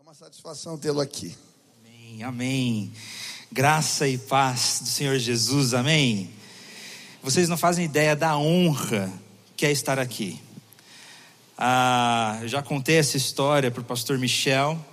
É uma satisfação tê-lo aqui. Amém, amém. Graça e paz do Senhor Jesus, amém. Vocês não fazem ideia da honra que é estar aqui. Eu já contei essa história para o pastor Michel.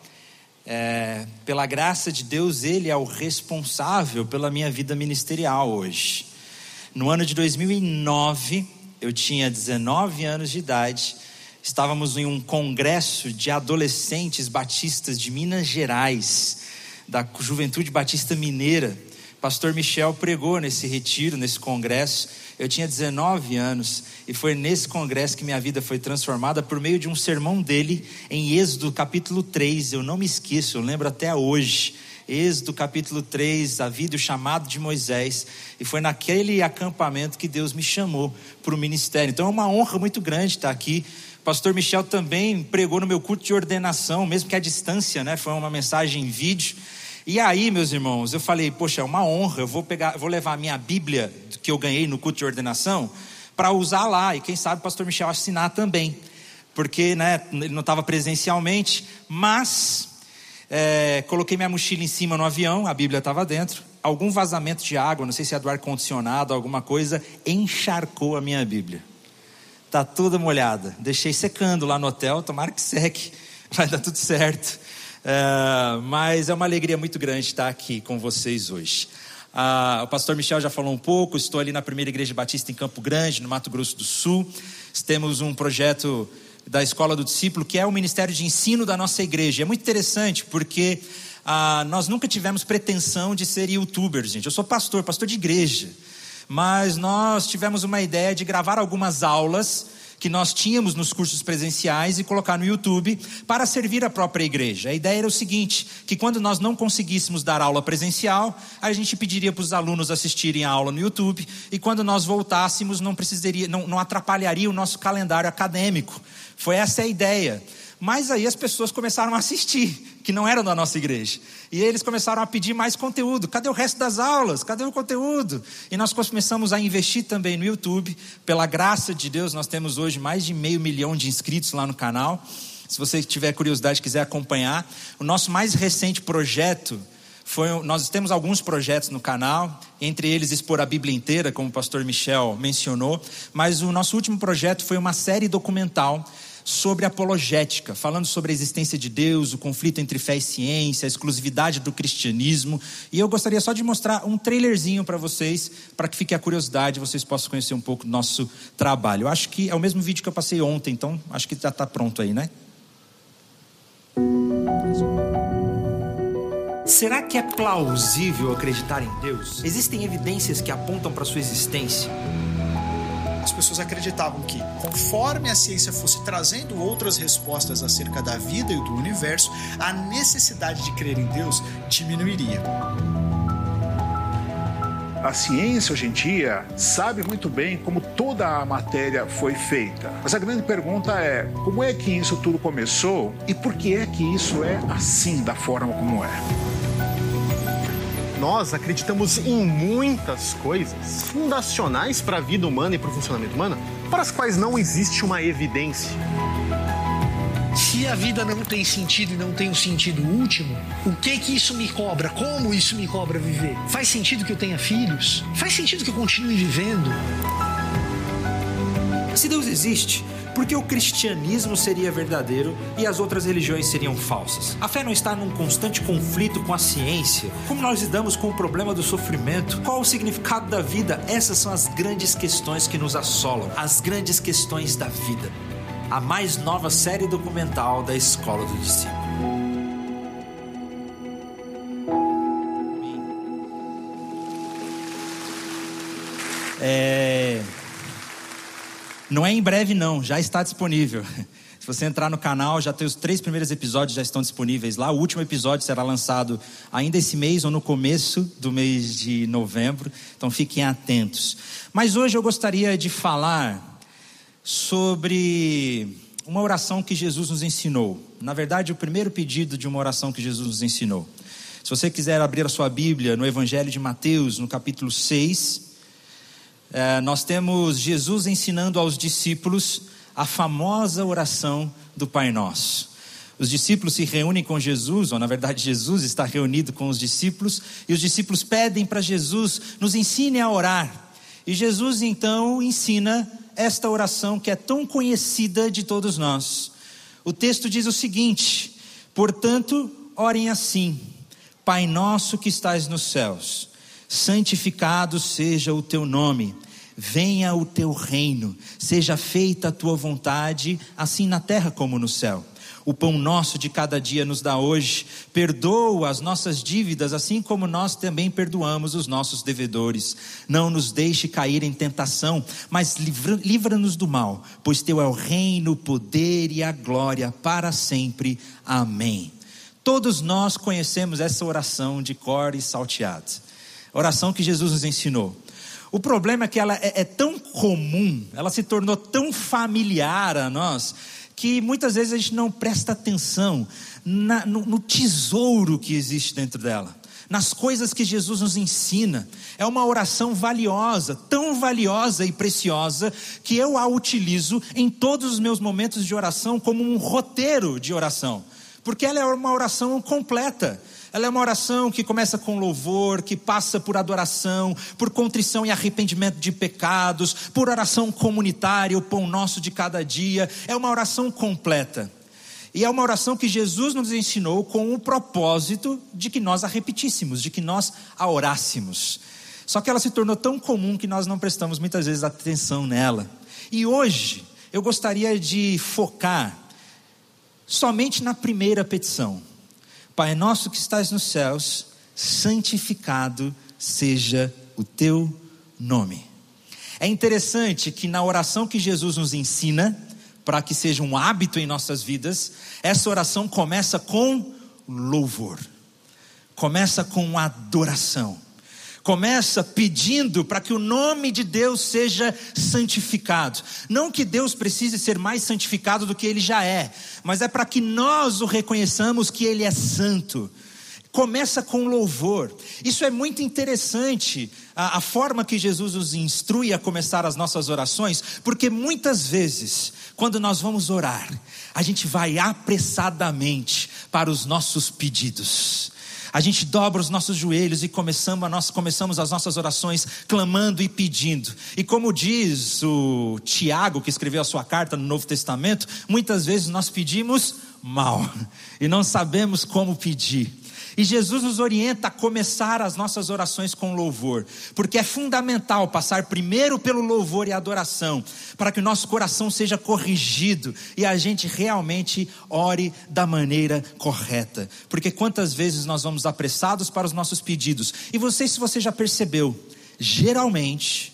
Pela graça de Deus, ele é o responsável pela minha vida ministerial hoje. No ano de 2009, eu tinha 19 anos de idade. Estávamos em um congresso de adolescentes batistas de Minas Gerais, da Juventude Batista Mineira. Pastor Michel pregou nesse retiro, nesse congresso. Eu tinha 19 anos e foi nesse congresso que minha vida foi transformada por meio de um sermão dele em Êxodo capítulo 3. Eu não me esqueço, eu lembro até hoje. Êxodo capítulo 3, a vida e o chamado de Moisés. E foi naquele acampamento que Deus me chamou para o ministério. Então é uma honra muito grande estar aqui. Pastor Michel também pregou no meu culto de ordenação, mesmo que à distância, né? Foi uma mensagem em vídeo. E aí, meus irmãos, eu falei, poxa, é uma honra, eu vou levar a minha Bíblia que eu ganhei no culto de ordenação para usar lá, e quem sabe o pastor Michel assinar também, porque, né, ele não estava presencialmente, mas coloquei minha mochila em cima no avião, a Bíblia estava dentro, algum vazamento de água, não sei se é do ar-condicionado, alguma coisa, encharcou a minha Bíblia. Está toda molhada, deixei secando lá no hotel, tomara que seque, vai dar tudo certo. Mas é uma alegria muito grande estar aqui com vocês hoje. O pastor Michel já falou um pouco. Estou ali na Primeira Igreja Batista em Campo Grande, no Mato Grosso do Sul. Temos um projeto da Escola do Discípulo, que é o ministério de ensino da nossa igreja. É muito interessante porque nós nunca tivemos pretensão de ser youtubers, gente. Eu sou pastor de igreja, mas nós tivemos uma ideia de gravar algumas aulas que nós tínhamos nos cursos presenciais e colocar no YouTube para servir a própria igreja. A ideia era o seguinte, que quando nós não conseguíssemos dar aula presencial, a gente pediria para os alunos assistirem a aula no YouTube, e quando nós voltássemos não atrapalharia o nosso calendário acadêmico. Foi essa a ideia. Mas aí as pessoas começaram a assistir, que não eram da nossa igreja. E eles começaram a pedir mais conteúdo. Cadê o resto das aulas? Cadê o conteúdo? E nós começamos a investir também no YouTube. Pela graça de Deus, nós temos hoje mais de 500 mil de inscritos lá no canal. Se você tiver curiosidade e quiser acompanhar. O nosso mais recente projeto nós temos alguns projetos no canal, entre eles expor a Bíblia inteira, como o pastor Michel mencionou. Mas o nosso último projeto foi uma série documental sobre apologética, falando sobre a existência de Deus, o conflito entre fé e ciência, a exclusividade do cristianismo. E eu gostaria só de mostrar um trailerzinho para vocês, para que fique a curiosidade, vocês possam conhecer um pouco do nosso trabalho. Eu acho que é o mesmo vídeo que eu passei ontem, então acho que já está pronto aí, né? Será que é plausível acreditar em Deus? Existem evidências que apontam para a sua existência? As pessoas acreditavam que, conforme a ciência fosse trazendo outras respostas acerca da vida e do universo, a necessidade de crer em Deus diminuiria. A ciência hoje em dia sabe muito bem como toda a matéria foi feita. Mas a grande pergunta é, como é que isso tudo começou e por que é que isso é assim, da forma como é? Nós acreditamos em muitas coisas fundacionais para a vida humana e para o funcionamento humano, para as quais não existe uma evidência. Se a vida não tem sentido e não tem um sentido último, o que isso me cobra? Como isso me cobra viver? Faz sentido que eu tenha filhos? Faz sentido que eu continue vivendo? Se Deus existe, por que o cristianismo seria verdadeiro e as outras religiões seriam falsas? A fé não está num constante conflito com a ciência? Como nós lidamos com o problema do sofrimento? Qual o significado da vida? Essas são as grandes questões que nos assolam, as grandes questões da vida. A mais nova série documental da Escola do Discípulo. Não é em breve não, já está disponível. Se você entrar no canal, já tem os 3 primeiros episódios, já estão disponíveis lá. O último episódio será lançado ainda esse mês ou no começo do mês de novembro. Então fiquem atentos. Mas hoje eu gostaria de falar sobre uma oração que Jesus nos ensinou. Na verdade, o primeiro pedido de uma oração que Jesus nos ensinou. Se você quiser abrir a sua Bíblia no Evangelho de Mateus, no capítulo 6... nós temos Jesus ensinando aos discípulos a famosa oração do Pai Nosso. Os discípulos se reúnem com Jesus, ou na verdade Jesus está reunido com os discípulos, e os discípulos pedem para Jesus, nos ensine a orar. E Jesus então ensina esta oração que é tão conhecida de todos nós. O texto diz o seguinte: portanto, orem assim: Pai nosso que estais nos céus, santificado seja o teu nome, venha o teu reino, seja feita a tua vontade, assim na terra como no céu. O pão nosso de cada dia nos dá hoje, perdoa as nossas dívidas, assim como nós também perdoamos os nossos devedores. Não nos deixe cair em tentação, mas livra-nos do mal, pois teu é o reino, o poder e a glória para sempre. Amém. Todos nós conhecemos essa oração de cor e salteado, oração que Jesus nos ensinou. O problema é que ela é tão comum, ela se tornou tão familiar a nós, que muitas vezes a gente não presta atenção no tesouro que existe dentro dela, nas coisas que Jesus nos ensina. É uma oração valiosa, tão valiosa e preciosa, que eu a utilizo em todos os meus momentos de oração como um roteiro de oração, porque ela é uma oração completa. Ela é uma oração que começa com louvor, que passa por adoração, por contrição e arrependimento de pecados, por oração comunitária, o pão nosso de cada dia. É uma oração completa. E é uma oração que Jesus nos ensinou com o propósito de que nós a repetíssemos, de que nós a orássemos. Só que ela se tornou tão comum que nós não prestamos muitas vezes atenção nela. E hoje eu gostaria de focar somente na primeira petição: Pai nosso que estás nos céus, santificado seja o teu nome. É interessante que na oração que Jesus nos ensina, para que seja um hábito em nossas vidas, essa oração começa com louvor, começa com adoração, começa pedindo para que o nome de Deus seja santificado. Não que Deus precise ser mais santificado do que Ele já é, mas é para que nós o reconheçamos que Ele é santo. Começa com louvor. Isso é muito interessante, a forma que Jesus nos instrui a começar as nossas orações, porque muitas vezes, quando nós vamos orar, a gente vai apressadamente para os nossos pedidos. A gente dobra os nossos joelhos e começamos as nossas orações clamando e pedindo. E como diz o Tiago, que escreveu a sua carta no Novo Testamento, muitas vezes nós pedimos mal e não sabemos como pedir. E Jesus nos orienta a começar as nossas orações com louvor, porque é fundamental passar primeiro pelo louvor e adoração, para que o nosso coração seja corrigido e a gente realmente ore da maneira correta. Porque quantas vezes nós vamos apressados para os nossos pedidos, e não sei se você já percebeu, geralmente,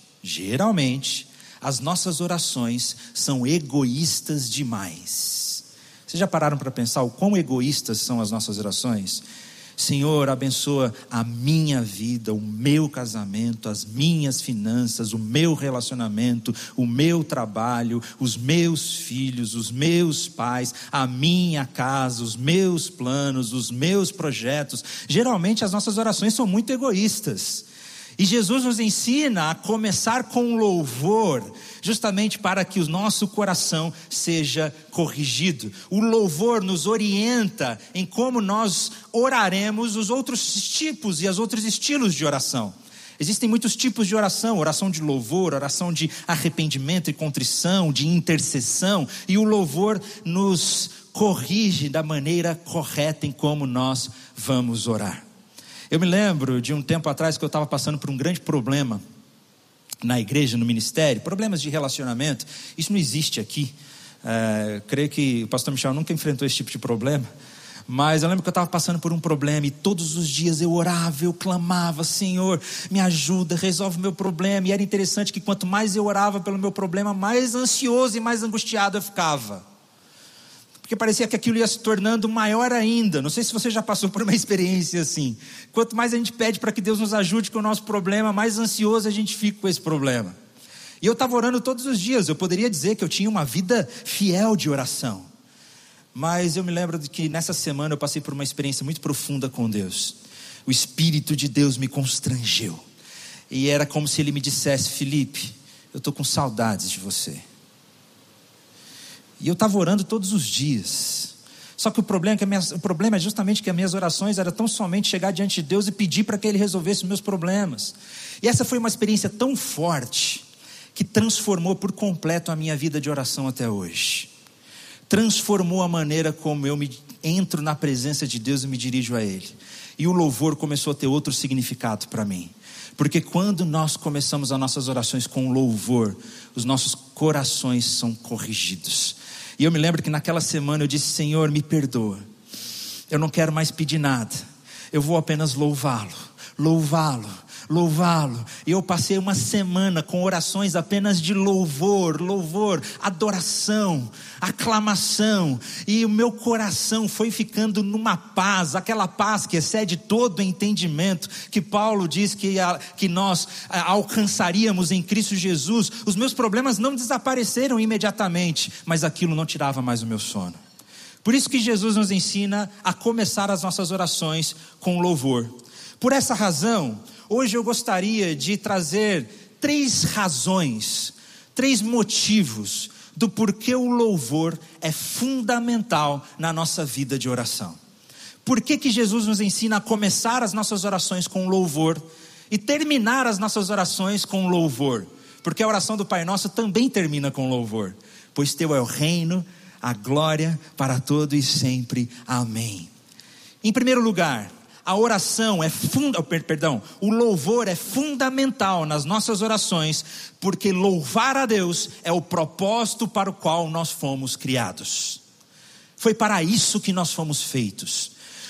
as nossas orações são egoístas demais. Vocês já pararam para pensar o quão egoístas são as nossas orações? Senhor, abençoa a minha vida, o meu casamento, as minhas finanças, o meu relacionamento, o meu trabalho, os meus filhos, os meus pais, a minha casa, os meus planos, os meus projetos. Geralmente as nossas orações são muito egoístas. E Jesus nos ensina a começar com louvor, justamente para que o nosso coração seja corrigido. O louvor nos orienta em como nós oraremos os outros tipos e os outros estilos de oração. Existem muitos tipos de oração: oração de louvor, oração de arrependimento e contrição, de intercessão. E o louvor nos corrige da maneira correta em como nós vamos orar. Eu me lembro de um tempo atrás que eu estava passando por um grande problema na igreja, no ministério, problemas de relacionamento. Isso não existe aqui. Creio que o pastor Michel nunca enfrentou esse tipo de problema. Mas eu lembro que eu estava passando por um problema e todos os dias eu orava, eu clamava: Senhor, me ajuda, resolve o meu problema. E era interessante que quanto mais eu orava pelo meu problema, mais ansioso e mais angustiado eu ficava. Porque parecia que aquilo ia se tornando maior ainda. Não sei se você já passou por uma experiência assim. Quanto mais a gente pede para que Deus nos ajude com o nosso problema, mais ansioso a gente fica com esse problema. E eu estava orando todos os dias. Eu poderia dizer que eu tinha uma vida fiel de oração. Mas eu me lembro de que nessa semana eu passei por uma experiência muito profunda com Deus. O Espírito de Deus me constrangeu. E era como se Ele me dissesse: Felipe, eu estou com saudades de você. E eu estava orando todos os dias. Só que o problema é justamente que as minhas orações eram tão somente chegar diante de Deus e pedir para que Ele resolvesse os meus problemas. E essa foi uma experiência tão forte que transformou por completo a minha vida de oração até hoje. Transformou a maneira como eu entro na presença de Deus e me dirijo a Ele. E o louvor começou a ter outro significado para mim. Porque quando nós começamos as nossas orações com louvor, os nossos corações são corrigidos. E eu me lembro que naquela semana eu disse: Senhor, me perdoa. Eu não quero mais pedir nada. Eu vou apenas louvá-lo, louvá-lo, louvá-lo. E eu passei uma semana com orações apenas de louvor, adoração, aclamação. E o meu coração foi ficando numa paz, aquela paz que excede todo o entendimento, que Paulo diz que nós alcançaríamos em Cristo Jesus. Os meus problemas não desapareceram imediatamente, mas aquilo não tirava mais o meu sono. Por isso que Jesus nos ensina a começar as nossas orações com louvor. Por essa razão, hoje eu gostaria de trazer 3 razões, 3 motivos do porquê o louvor é fundamental na nossa vida de oração. Por que Jesus nos ensina a começar as nossas orações com louvor e terminar as nossas orações com louvor? Porque a oração do Pai Nosso também termina com louvor. Pois teu é o reino, a glória para todo e sempre. Amém. Em primeiro lugar, a oração o louvor é fundamental nas nossas orações, porque louvar a Deus é o propósito para o qual nós fomos criados. Foi para isso que nós fomos feitos.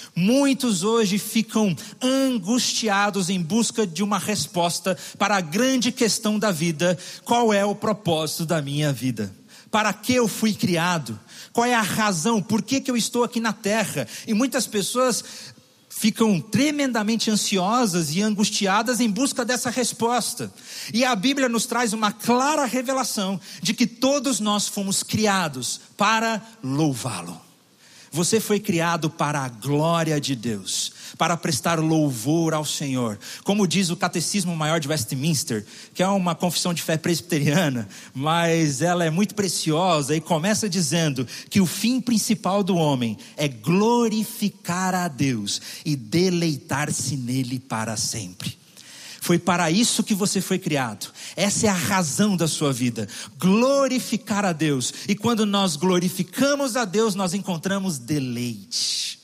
Muitos hoje ficam angustiados em busca de uma resposta para a grande questão da vida: qual é o propósito da minha vida? Para que eu fui criado? Qual é a razão? Por que eu estou aqui na terra? E muitas pessoas ficam tremendamente ansiosas e angustiadas em busca dessa resposta. E a Bíblia nos traz uma clara revelação de que todos nós fomos criados para louvá-lo. Você foi criado para a glória de Deus, para prestar louvor ao Senhor. Como diz o Catecismo Maior de Westminster, que é uma confissão de fé presbiteriana, mas ela é muito preciosa e começa dizendo que o fim principal do homem é glorificar a Deus e deleitar-se nele para sempre. Foi para isso que você foi criado. Essa é a razão da sua vida. Glorificar a Deus. E quando nós glorificamos a Deus, nós encontramos deleite,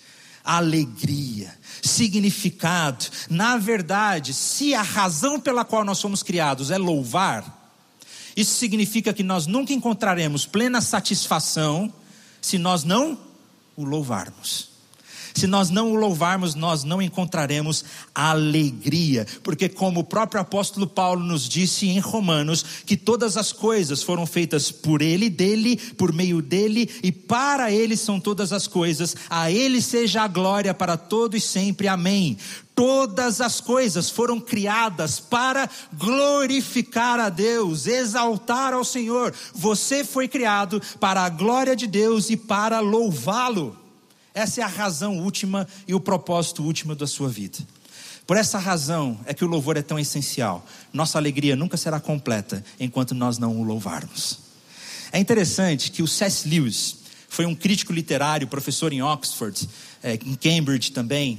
alegria, significado. Na verdade, se a razão pela qual nós somos criados é louvar, isso significa que nós nunca encontraremos plena satisfação se nós não o louvarmos. Se nós não o louvarmos, nós não encontraremos alegria. Porque como o próprio apóstolo Paulo nos disse em Romanos, que todas as coisas foram feitas por Ele, dele, por meio dele e para Ele são todas as coisas. A Ele seja a glória para todo e sempre. Amém. Todas as coisas foram criadas para glorificar a Deus, exaltar ao Senhor. Você foi criado para a glória de Deus e para louvá-lo. Essa é a razão última e o propósito último da sua vida. Por essa razão é que o louvor é tão essencial. Nossa alegria nunca será completa enquanto nós não o louvarmos. É interessante que o C.S. Lewis foi um crítico literário, professor em Oxford, em Cambridge também.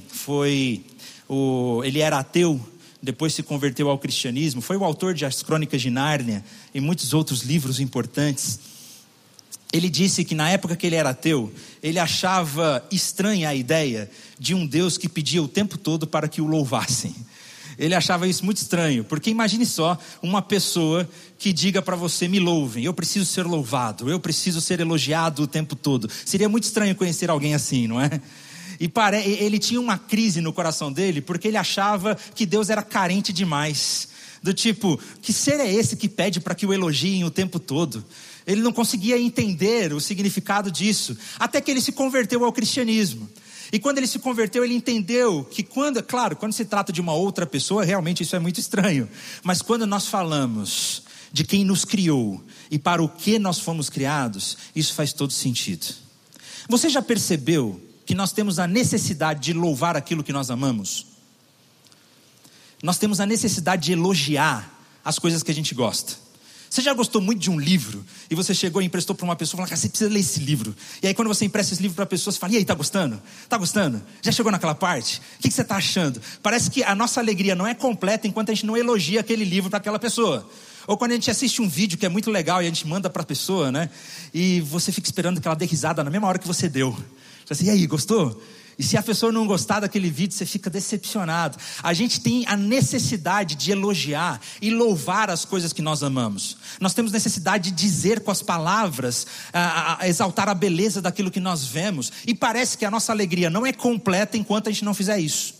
Ele era ateu, depois se converteu ao cristianismo. Foi o autor de As Crônicas de Nárnia e muitos outros livros importantes. Ele disse que na época que ele era ateu, ele achava estranha a ideia de um Deus que pedia o tempo todo para que o louvassem. Ele achava isso muito estranho, porque imagine só uma pessoa que diga para você: me louvem, eu preciso ser louvado, eu preciso ser elogiado o tempo todo. Seria muito estranho conhecer alguém assim, não é? E ele tinha uma crise no coração dele, porque ele achava que Deus era carente demais. Do tipo, que ser é esse que pede para que o elogiem o tempo todo? Ele não conseguia entender o significado disso, até que ele se converteu ao cristianismo. E quando ele se converteu, ele entendeu que quando se trata de uma outra pessoa, realmente isso é muito estranho. Mas quando nós falamos de quem nos criou e para o que nós fomos criados, isso faz todo sentido. Você já percebeu que nós temos a necessidade de louvar aquilo que nós amamos? Nós temos a necessidade de elogiar as coisas que a gente gosta. Você já gostou muito de um livro e você chegou e emprestou para uma pessoa e falou, cara, você precisa ler esse livro. E aí quando você empresta esse livro para a pessoa, você fala, e aí, tá gostando? Tá gostando? Já chegou naquela parte? O que você está achando? Parece que a nossa alegria não é completa enquanto a gente não elogia aquele livro para aquela pessoa. Ou quando a gente assiste um vídeo que é muito legal e a gente manda para a pessoa, né? E você fica esperando que ela dê risada na mesma hora que você deu. Você assim, e aí, gostou? E se a pessoa não gostar daquele vídeo, você fica decepcionado. A gente tem a necessidade de elogiar e louvar as coisas que nós amamos. Nós temos necessidade de dizer com as palavras, exaltar a beleza daquilo que nós vemos. E parece que a nossa alegria não é completa enquanto a gente não fizer isso.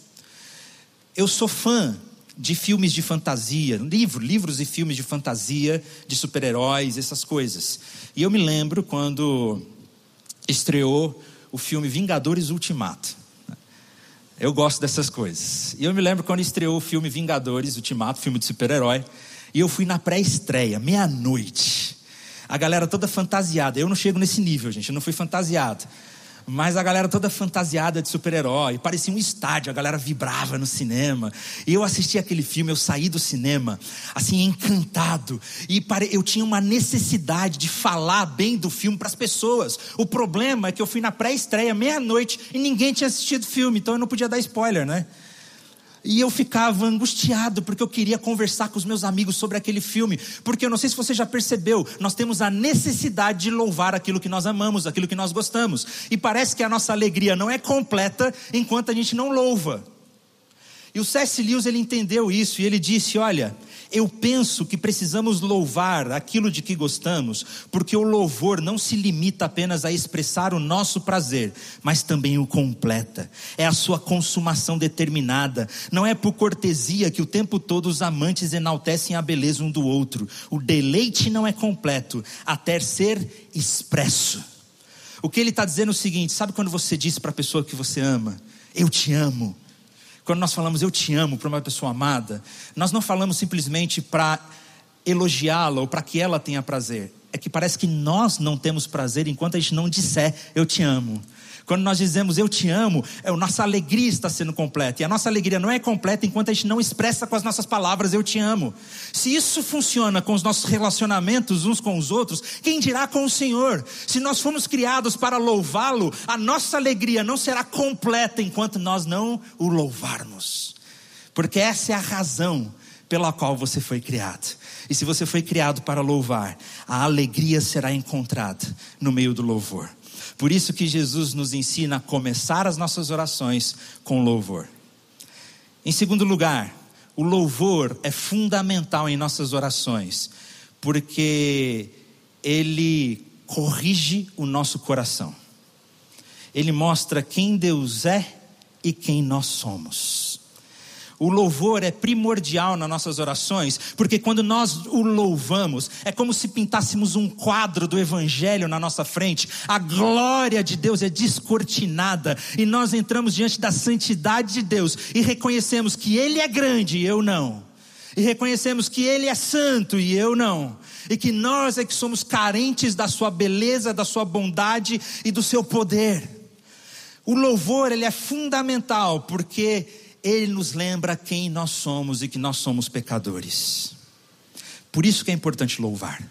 Eu sou fã de filmes de fantasia, livros e filmes de fantasia, de super-heróis, essas coisas. E eu me lembro quando estreou o filme Vingadores Ultimato. Eu gosto dessas coisas. E eu me lembro quando estreou o filme Vingadores Ultimato, filme de super-herói. E eu fui na pré-estreia, meia-noite. A galera toda fantasiada. Eu não chego nesse nível, gente, eu não fui fantasiado. Mas a galera toda fantasiada de super-herói. Parecia um estádio, a galera vibrava no cinema. E eu assisti aquele filme, eu saí do cinema assim, encantado. E eu tinha uma necessidade de falar bem do filme para as pessoas. O problema é que eu fui na pré-estreia, meia-noite, e ninguém tinha assistido o filme. Então eu não podia dar spoiler, né? E eu ficava angustiado, porque eu queria conversar com os meus amigos sobre aquele filme. Porque eu não sei se você já percebeu, nós temos a necessidade de louvar aquilo que nós amamos, aquilo que nós gostamos. E parece que a nossa alegria não é completa enquanto a gente não louva. E o C.S. Lewis, ele entendeu isso e ele disse, olha, eu penso que precisamos louvar aquilo de que gostamos, porque o louvor não se limita apenas a expressar o nosso prazer, mas também o completa. É a sua consumação determinada. Não é por cortesia que o tempo todo os amantes enaltecem a beleza um do outro. O deleite não é completo até ser expresso. O que ele está dizendo é o seguinte, sabe quando você diz para a pessoa que você ama, eu te amo? Quando nós falamos eu te amo para uma pessoa amada, nós não falamos simplesmente para elogiá-la ou para que ela tenha prazer. É que parece que nós não temos prazer enquanto a gente não disser eu te amo. Quando nós dizemos eu te amo, a nossa alegria está sendo completa. E a nossa alegria não é completa enquanto a gente não expressa com as nossas palavras eu te amo. Se isso funciona com os nossos relacionamentos uns com os outros, quem dirá com o Senhor? Se nós fomos criados para louvá-lo, a nossa alegria não será completa enquanto nós não o louvarmos. Porque essa é a razão pela qual você foi criado. E se você foi criado para louvar, a alegria será encontrada no meio do louvor. Por isso que Jesus nos ensina a começar as nossas orações com louvor. Em segundo lugar, o louvor é fundamental em nossas orações, porque ele corrige o nosso coração. Ele mostra quem Deus é e quem nós somos. O louvor é primordial nas nossas orações, porque quando nós o louvamos, é como se pintássemos um quadro do Evangelho na nossa frente. A glória de Deus é descortinada e nós entramos diante da santidade de Deus e reconhecemos que Ele é grande e eu não. E reconhecemos que Ele é santo e eu não. E que nós é que somos carentes da sua beleza, da sua bondade e do seu poder. O louvor, ele é fundamental porque ele nos lembra quem nós somos e que nós somos pecadores. Por isso que é importante louvar.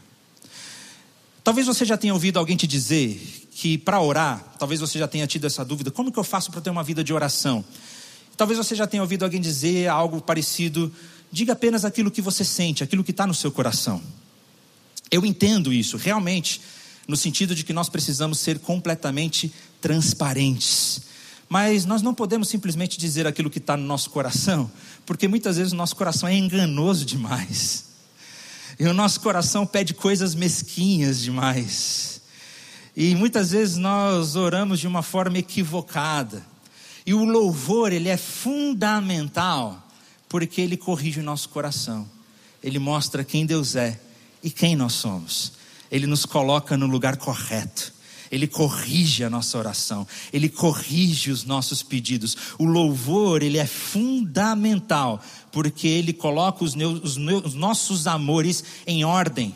Talvez você já tenha ouvido alguém te dizer que para orar, talvez você já tenha tido essa dúvida, como que eu faço para ter uma vida de oração? Talvez você já tenha ouvido alguém dizer algo parecido, diga apenas aquilo que você sente, aquilo que está no seu coração. Eu entendo isso, realmente, no sentido de que nós precisamos ser completamente transparentes. Mas nós não podemos simplesmente dizer aquilo que está no nosso coração, porque muitas vezes o nosso coração é enganoso demais. E o nosso coração pede coisas mesquinhas demais. E muitas vezes nós oramos de uma forma equivocada. E o louvor, ele é fundamental, porque ele corrige o nosso coração. Ele mostra quem Deus é e quem nós somos. Ele nos coloca no lugar correto. Ele corrige a nossa oração. Ele corrige os nossos pedidos. O louvor, ele é fundamental, porque ele coloca os nossos amores em ordem.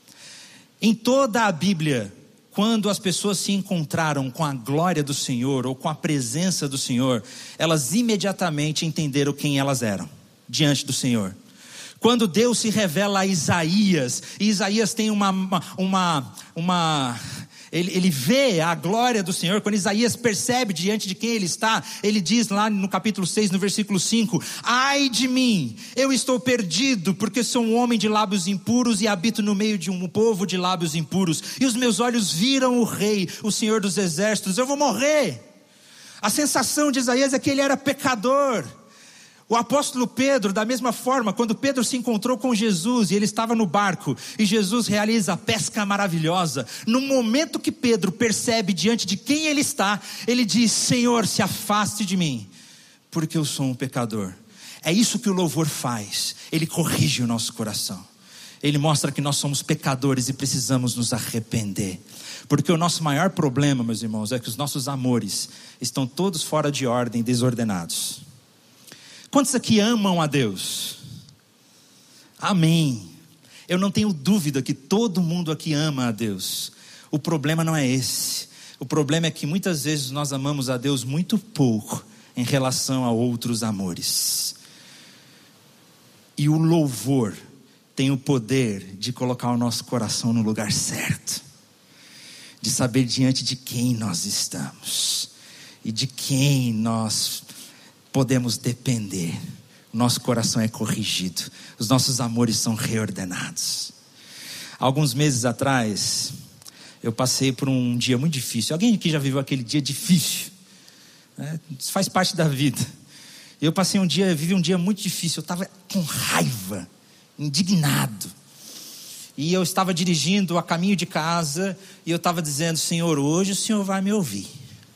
Em toda a Bíblia, quando as pessoas se encontraram com a glória do Senhor, ou com a presença do Senhor, elas imediatamente entenderam quem elas eram, diante do Senhor. Quando Deus se revela a Isaías, e Isaías tem ele vê a glória do Senhor. Quando Isaías percebe diante de quem ele está, ele diz lá no capítulo 6, no versículo 5: ai de mim, eu estou perdido, porque sou um homem de lábios impuros e habito no meio de um povo de lábios impuros, e os meus olhos viram o Rei, o Senhor dos exércitos. Eu vou morrer. A sensação de Isaías é que ele era pecador. O apóstolo Pedro, da mesma forma, quando Pedro se encontrou com Jesus e ele estava no barco, e Jesus realiza a pesca maravilhosa, no momento que Pedro percebe diante de quem ele está, ele diz: Senhor, se afaste de mim, porque eu sou um pecador. É isso que o louvor faz, ele corrige o nosso coração, ele mostra que nós somos pecadores e precisamos nos arrepender, porque o nosso maior problema, meus irmãos, é que os nossos amores estão todos fora de ordem, desordenados. Quantos aqui amam a Deus? Amém. Eu não tenho dúvida que todo mundo aqui ama a Deus. O problema não é esse. O problema é que muitas vezes nós amamos a Deus muito pouco em relação a outros amores. E o louvor tem o poder de colocar o nosso coração no lugar certo, de saber diante de quem nós estamos e de quem nós podemos depender. O nosso coração é corrigido, os nossos amores são reordenados. Alguns meses atrás, eu passei por um dia muito difícil. Alguém aqui já viveu aquele dia difícil? Isso faz parte da vida. Eu vivi um dia muito difícil. Eu estava com raiva, indignado. E eu estava dirigindo a caminho de casa, e eu estava dizendo: Senhor, hoje o Senhor vai me ouvir.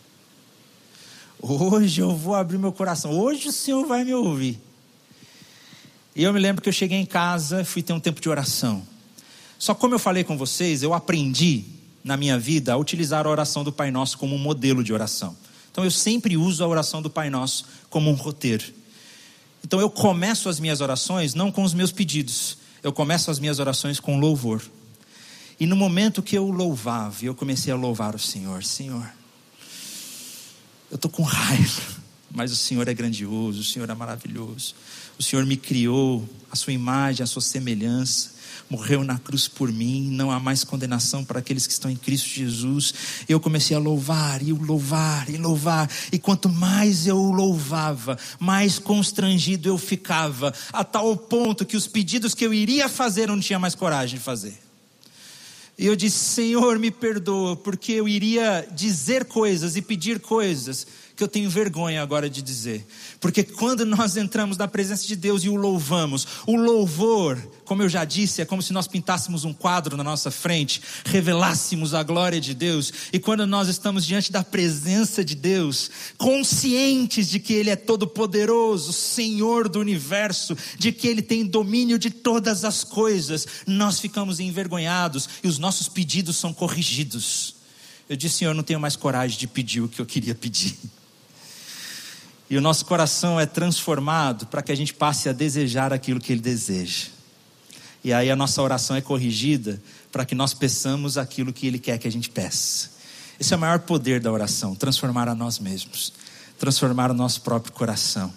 Hoje eu vou abrir meu coração. Hoje o Senhor vai me ouvir. E eu me lembro que eu cheguei em casa, fui ter um tempo de oração. Só como eu falei com vocês, eu aprendi na minha vida a utilizar a oração do Pai Nosso como um modelo de oração. Então eu sempre uso a oração do Pai Nosso como um roteiro. Então eu começo as minhas orações não com os meus pedidos. Eu começo as minhas orações com louvor. E no momento que eu louvava, eu comecei a louvar o Senhor. Senhor, eu estou com raiva, mas o Senhor é grandioso, o Senhor é maravilhoso. O Senhor me criou, a sua imagem, a sua semelhança, morreu na cruz por mim, não há mais condenação para aqueles que estão em Cristo Jesus. Eu comecei a louvar, e louvar, e louvar, e quanto mais eu louvava, mais constrangido eu ficava, a tal ponto que os pedidos que eu iria fazer, eu não tinha mais coragem de fazer. E eu disse: Senhor, me perdoa, porque eu iria dizer coisas e pedir coisas que eu tenho vergonha agora de dizer. Porque quando nós entramos na presença de Deus e o louvamos, o louvor, como eu já disse, é como se nós pintássemos um quadro na nossa frente, revelássemos a glória de Deus. E quando nós estamos diante da presença de Deus, conscientes de que Ele é todo poderoso, Senhor do universo, de que Ele tem domínio de todas as coisas, nós ficamos envergonhados e os nossos pedidos são corrigidos. Eu disse: Senhor, eu não tenho mais coragem de pedir o que eu queria pedir. E o nosso coração é transformado para que a gente passe a desejar aquilo que Ele deseja. E aí a nossa oração é corrigida para que nós peçamos aquilo que Ele quer que a gente peça. Esse é o maior poder da oração: transformar a nós mesmos, transformar o nosso próprio coração.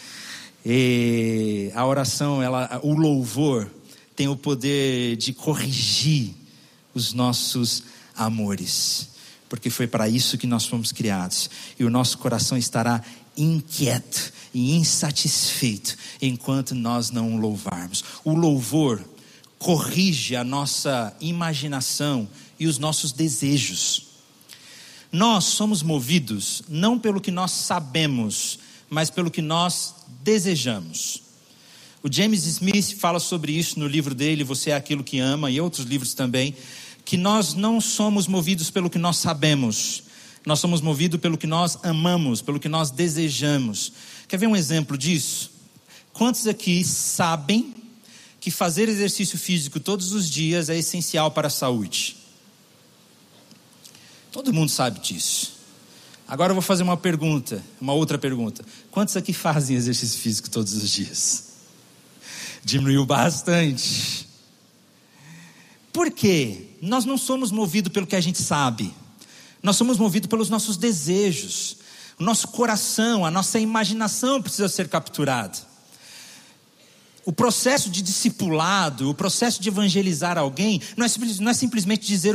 E a oração, o louvor tem o poder de corrigir os nossos amores, porque foi para isso que nós fomos criados. E o nosso coração estará inquieto e insatisfeito enquanto nós não o louvarmos. O louvor corrige a nossa imaginação e os nossos desejos. Nós somos movidos não pelo que nós sabemos, mas pelo que nós desejamos. O James Smith fala sobre isso no livro dele, Você é Aquilo que Ama, e outros livros também, que nós não somos movidos pelo que nós sabemos, nós somos movidos pelo que nós amamos, pelo que nós desejamos. Quer ver um exemplo disso? Quantos aqui sabem que fazer exercício físico todos os dias é essencial para a saúde? Todo mundo sabe disso. Agora eu vou fazer uma outra pergunta. Quantos aqui fazem exercício físico todos os dias? Diminuiu bastante. Por quê? Nós não somos movidos pelo que a gente sabe. Nós somos movidos pelos nossos desejos. O nosso coração, a nossa imaginação precisa ser capturada. O processo de discipulado, o processo de evangelizar alguém, não é simplesmente dizer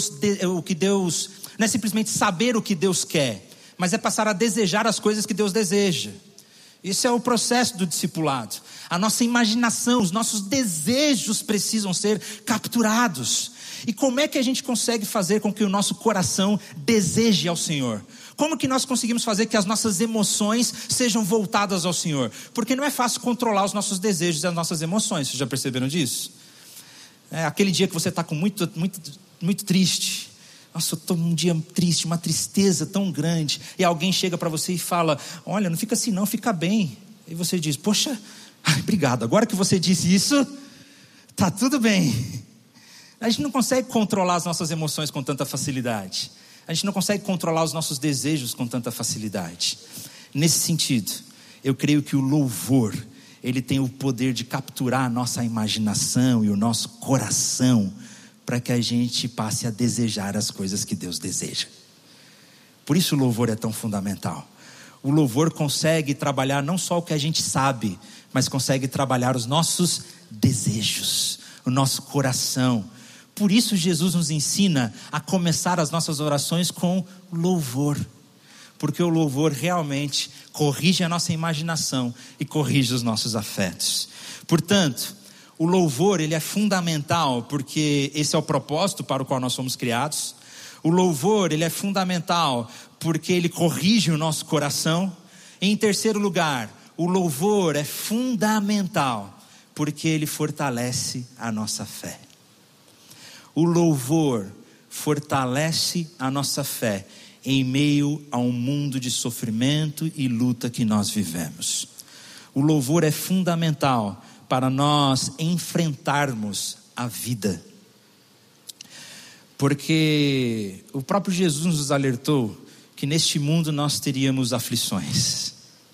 não é simplesmente saber o que Deus quer, mas é passar a desejar as coisas que Deus deseja. Esse é o processo do discipulado. A nossa imaginação, os nossos desejos precisam ser capturados. E como é que a gente consegue fazer com que o nosso coração deseje ao Senhor? Como que nós conseguimos fazer que as nossas emoções sejam voltadas ao Senhor? Porque não é fácil controlar os nossos desejos e as nossas emoções. Vocês já perceberam disso? Aquele dia que você está muito triste. Nossa, eu estou num dia triste, uma tristeza tão grande. E alguém chega para você e fala: olha, não fica assim não, fica bem. E você diz: poxa, obrigado, agora que você disse isso, tá tudo bem. A gente não consegue controlar as nossas emoções com tanta facilidade. A gente não consegue controlar os nossos desejos com tanta facilidade. Nesse sentido, eu creio que o louvor, ele tem o poder de capturar a nossa imaginação e o nosso coração, para que a gente passe a desejar as coisas que Deus deseja. Por isso o louvor é tão fundamental. O louvor consegue trabalhar não só o que a gente sabe, mas consegue trabalhar os nossos desejos, o nosso coração. Por isso Jesus nos ensina a começar as nossas orações com louvor. Porque o louvor realmente corrige a nossa imaginação e corrige os nossos afetos. Portanto, o louvor, ele é fundamental, porque esse é o propósito para o qual nós fomos criados. O louvor, ele é fundamental, porque ele corrige o nosso coração. E em terceiro lugar, o louvor é fundamental, porque ele fortalece a nossa fé. O louvor fortalece a nossa fé em meio a um mundo de sofrimento e luta que nós vivemos. O louvor é fundamental para nós enfrentarmos a vida. Porque o próprio Jesus nos alertou que neste mundo nós teríamos aflições.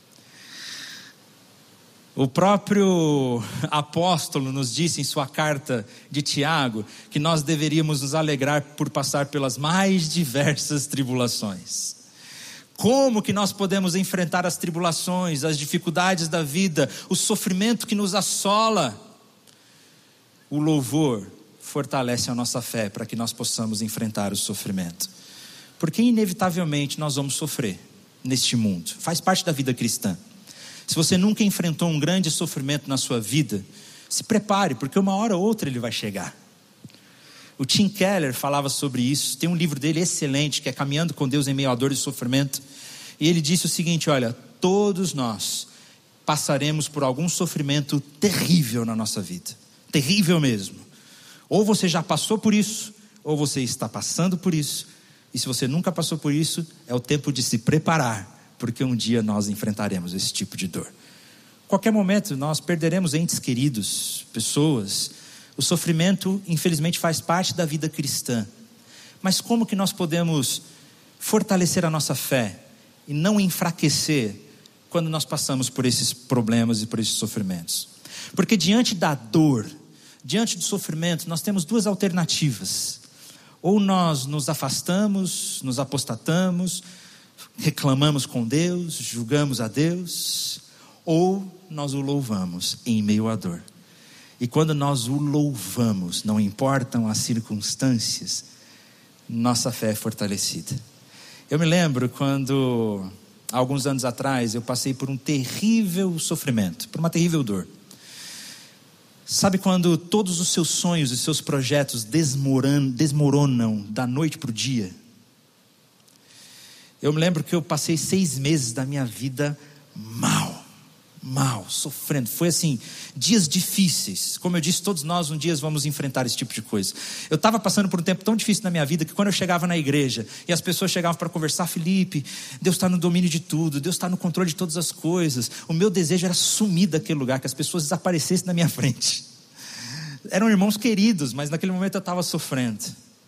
O próprio apóstolo nos disse em sua carta de Tiago que nós deveríamos nos alegrar por passar pelas mais diversas tribulações. Como que nós podemos enfrentar as tribulações, as dificuldades da vida, o sofrimento que nos assola? O louvor fortalece a nossa fé para que nós possamos enfrentar o sofrimento. Porque inevitavelmente nós vamos sofrer neste mundo. Faz parte da vida cristã. Se você nunca enfrentou um grande sofrimento na sua vida, se prepare, porque uma hora ou outra ele vai chegar. O Tim Keller falava sobre isso. Tem um livro dele excelente, que é Caminhando com Deus em Meio à Dor e Sofrimento. E ele disse o seguinte: olha, todos nós passaremos por algum sofrimento terrível na nossa vida. Terrível mesmo. Ou você já passou por isso, ou você está passando por isso. E se você nunca passou por isso, é o tempo de se preparar, porque um dia nós enfrentaremos esse tipo de dor. Qualquer momento nós perderemos entes queridos, pessoas. O sofrimento, infelizmente, faz parte da vida cristã. Mas como que nós podemos fortalecer a nossa fé e não enfraquecer quando nós passamos por esses problemas e por esses sofrimentos? Porque diante da dor, diante do sofrimento, nós temos duas alternativas. Ou nós nos afastamos, nos apostatamos, reclamamos com Deus, julgamos a Deus, ou nós o louvamos em meio à dor. E quando nós o louvamos, não importam as circunstâncias, nossa fé é fortalecida. Eu me lembro quando, há alguns anos atrás, eu passei por um terrível sofrimento, por uma terrível dor. Sabe quando todos os seus sonhos e seus projetos desmoronam da noite para o dia? Eu me lembro que eu passei 6 meses da minha vida mal, sofrendo. Foi assim, dias difíceis. Como eu disse, todos nós um dia vamos enfrentar esse tipo de coisa. Eu estava passando por um tempo tão difícil na minha vida, que quando eu chegava na igreja e as pessoas chegavam para conversar: Felipe, Deus está no domínio de tudo, Deus está no controle de todas as coisas. O meu desejo era sumir daquele lugar, que as pessoas desaparecessem na minha frente. Eram irmãos queridos, mas naquele momento eu estava sofrendo.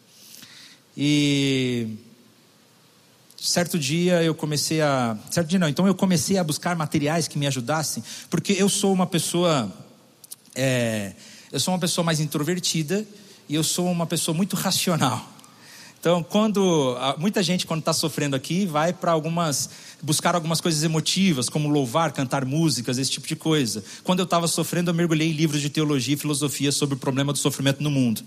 E certo dia eu comecei a buscar materiais que me ajudassem, porque eu sou uma pessoa mais introvertida e eu sou uma pessoa muito racional. Então, muita gente quando está sofrendo aqui vai para buscar algumas coisas emotivas, como louvar, cantar músicas, esse tipo de coisa. Quando eu estava sofrendo, eu mergulhei em livros de teologia e filosofia sobre o problema do sofrimento no mundo.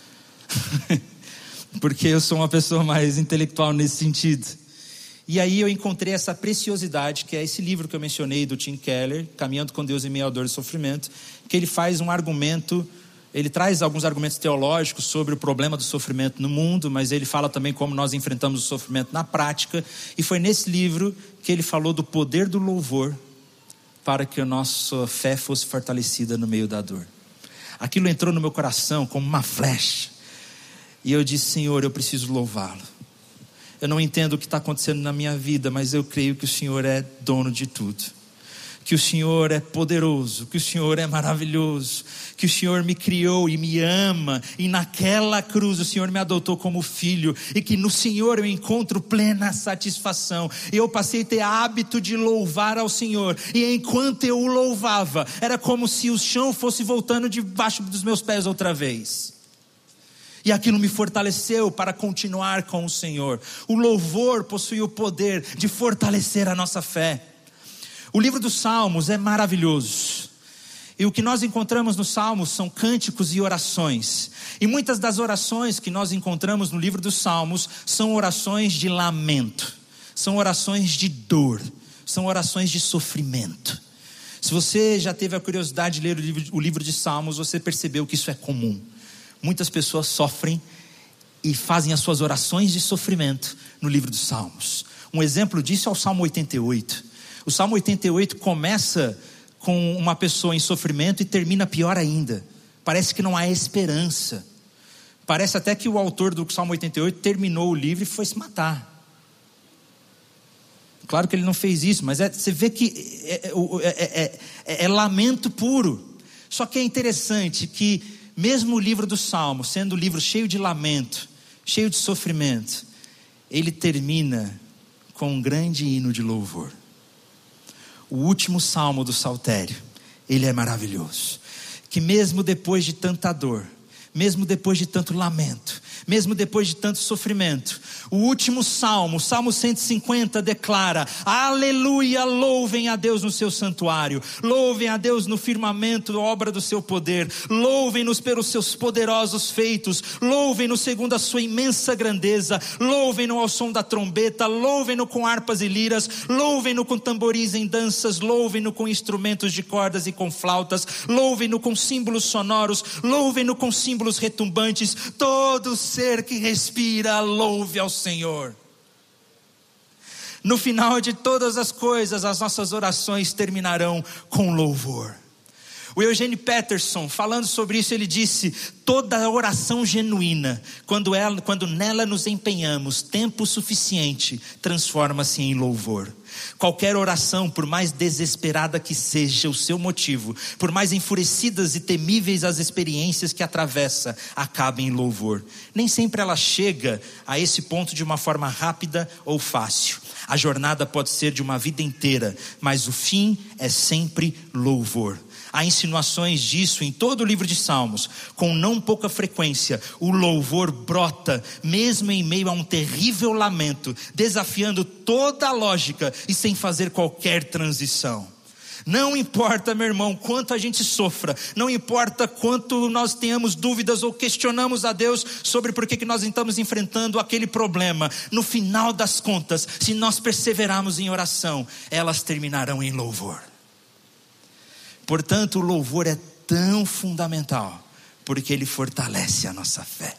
Porque eu sou uma pessoa mais intelectual nesse sentido. E aí eu encontrei essa preciosidade, que é esse livro que eu mencionei do Tim Keller, Caminhando com Deus em Meio à Dor e Sofrimento, que ele faz um argumento, ele traz alguns argumentos teológicos sobre o problema do sofrimento no mundo, mas ele fala também como nós enfrentamos o sofrimento na prática. E foi nesse livro que ele falou do poder do louvor para que a nossa fé fosse fortalecida no meio da dor. Aquilo entrou no meu coração como uma flecha. E eu disse: Senhor, eu preciso louvá-lo. Eu não entendo o que está acontecendo na minha vida, mas eu creio que o Senhor é dono de tudo. Que o Senhor é poderoso, que o Senhor é maravilhoso, que o Senhor me criou e me ama, e naquela cruz o Senhor me adotou como filho, e que no Senhor eu encontro plena satisfação. E eu passei a ter hábito de louvar ao Senhor, e enquanto eu o louvava, era como se o chão fosse voltando debaixo dos meus pés outra vez. E aquilo me fortaleceu para continuar com o Senhor. O louvor possui o poder de fortalecer a nossa fé. O livro dos Salmos é maravilhoso. E o que nós encontramos nos Salmos são cânticos e orações. E muitas das orações que nós encontramos no livro dos Salmos são orações de lamento. São orações de dor. São orações de sofrimento. Se você já teve a curiosidade de ler o livro de Salmos, você percebeu que isso é comum. Muitas pessoas sofrem e fazem as suas orações de sofrimento no livro dos Salmos. Um exemplo disso é o Salmo 88. O Salmo 88 começa com uma pessoa em sofrimento e termina pior ainda. Parece que não há esperança. Parece até que o autor do Salmo 88 terminou o livro e foi se matar. Claro que ele não fez isso, mas você vê que é lamento puro. Só que é interessante que mesmo o livro do Salmo, sendo um livro cheio de lamento, cheio de sofrimento, ele termina com um grande hino de louvor. O último salmo do Saltério, ele é maravilhoso. Que mesmo depois de tanta dor, mesmo depois de tanto lamento, mesmo depois de tanto sofrimento, o último salmo, o Salmo 150 declara: aleluia, louvem a Deus no seu santuário, louvem a Deus no firmamento, obra do seu poder, louvem-nos pelos seus poderosos feitos, louvem-no segundo a sua imensa grandeza, louvem-no ao som da trombeta, louvem-no com harpas e liras, louvem-no com tamboris em danças, louvem-no com instrumentos de cordas e com flautas, louvem-no com símbolos sonoros, louvem-no com símbolos retumbantes. Todo ser que respira, louve ao Senhor. No final de todas as coisas, as nossas orações terminarão com louvor. O Eugene Peterson, falando sobre isso, ele disse: toda oração genuína, quando nela nos empenhamos tempo suficiente, transforma-se em louvor. Qualquer oração, por mais desesperada que seja o seu motivo, por mais enfurecidas e temíveis as experiências que atravessa, acaba em louvor. Nem sempre ela chega a esse ponto de uma forma rápida ou fácil. A jornada pode ser de uma vida inteira, mas o fim é sempre louvor. Há insinuações disso em todo o livro de Salmos. Com não pouca frequência, o louvor brota, mesmo em meio a um terrível lamento, desafiando toda a lógica e sem fazer qualquer transição. Não importa, meu irmão, quanto a gente sofra, não importa quanto nós tenhamos dúvidas ou questionamos a Deus sobre por que nós estamos enfrentando aquele problema, no final das contas, se nós perseverarmos em oração, elas terminarão em louvor. Portanto, o louvor é tão fundamental, porque ele fortalece a nossa fé.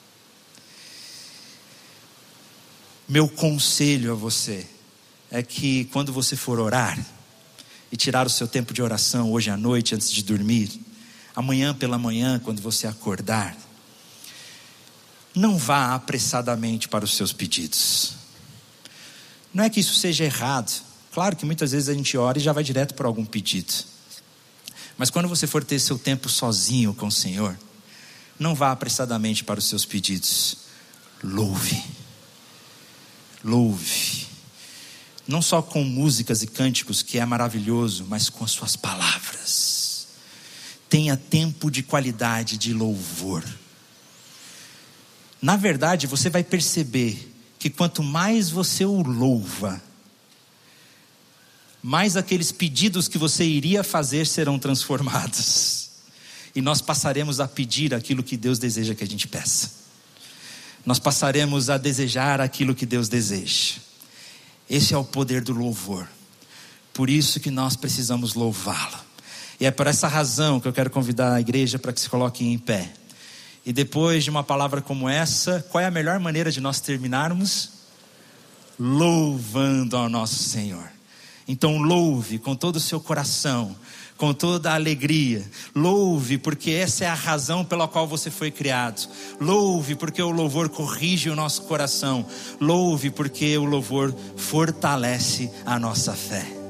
Meu conselho a você é que quando você for orar, e tirar o seu tempo de oração hoje à noite antes de dormir, amanhã pela manhã quando você acordar, não vá apressadamente para os seus pedidos. Não é que isso seja errado. Claro que muitas vezes a gente ora e já vai direto para algum pedido. Mas quando você for ter seu tempo sozinho com o Senhor, não vá apressadamente para os seus pedidos. Louve. Louve. Não só com músicas e cânticos, que é maravilhoso, mas com as suas palavras. Tenha tempo de qualidade de louvor. Na verdade, você vai perceber que quanto mais você o louva, mais aqueles pedidos que você iria fazer serão transformados. E nós passaremos a pedir aquilo que Deus deseja que a gente peça. Nós passaremos a desejar aquilo que Deus deseja. Esse é o poder do louvor. Por isso que nós precisamos louvá-lo. E é por essa razão que eu quero convidar a igreja para que se coloque em pé. E depois de uma palavra como essa, qual é a melhor maneira de nós terminarmos? Louvando ao nosso Senhor. Então louve com todo o seu coração, com toda a alegria. Louve porque essa é a razão pela qual você foi criado. Louve porque o louvor corrige o nosso coração. Louve porque o louvor fortalece a nossa fé.